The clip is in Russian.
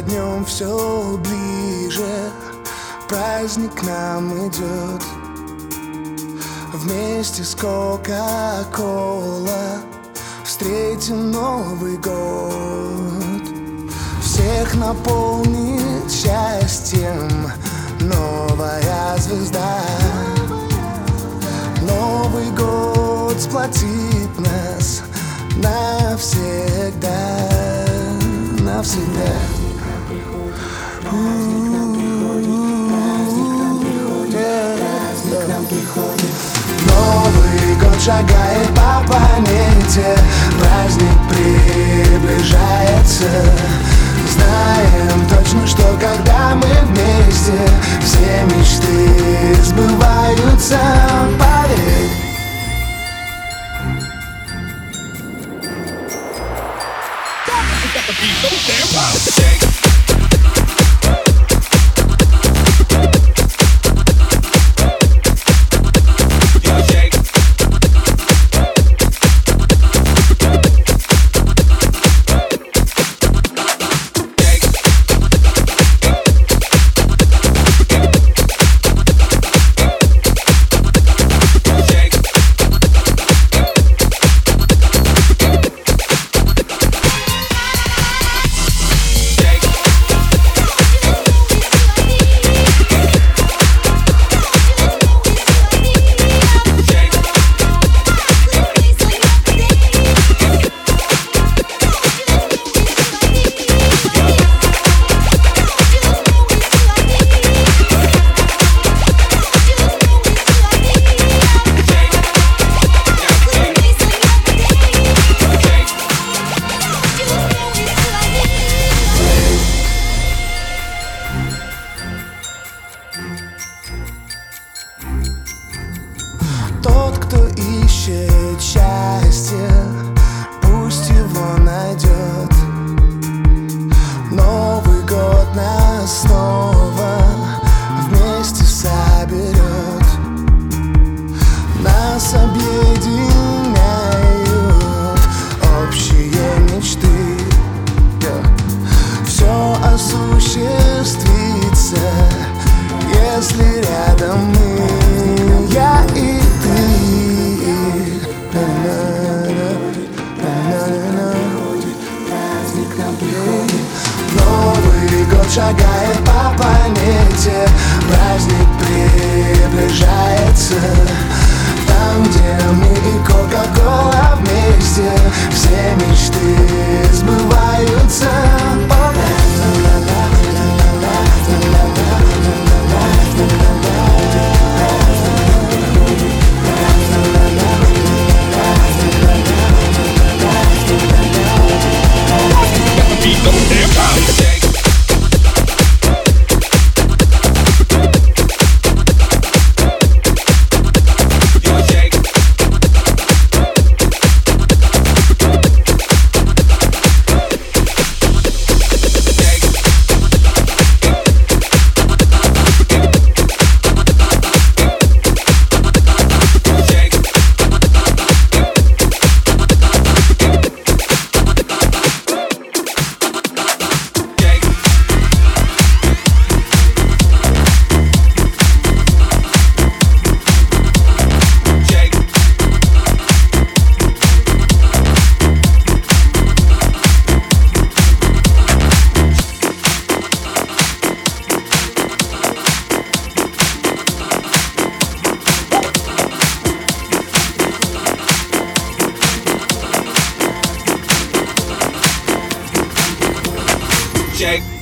днем все ближе, праздник к нам идет. Вместе с Кока-Кола встретим Новый год. Всех наполнит счастьем новая звезда. Новый год сплотит нас навсегда, навсегда. Новый год шагает по планете, праздник приближается. Знаем точно, что когда мы вместе, все мечты сбываются. Поверь. Тот, кто ищет счастье, пусть его найдет. Новый год нас снова вместе соберет. Нас объединяют общие мечты. Все осуществится, если рядом мы, я и ты. Новый год шагает по планете, праздник приближается. Там, где мы и Кока-Кола вместе, все мечты сбываются. Jake.